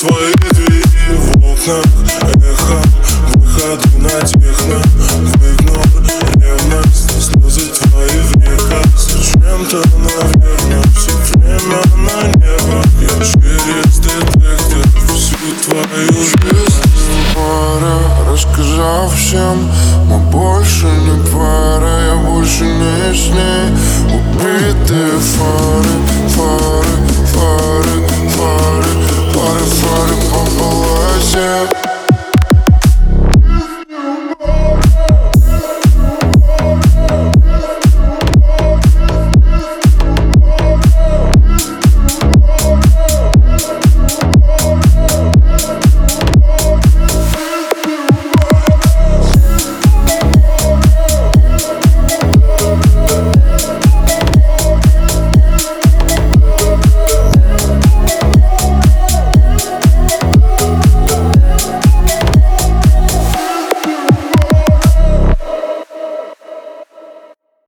твои двери в окнах, эхо, выходы на техно. В игнор, ревность, слезы твои в реках. Зачем-то, наверное, все время на нервах. Я через детектор всю твою жизнь. Пора, рассказав всем, мы больше не пара, я больше не с ней. Убитые фары,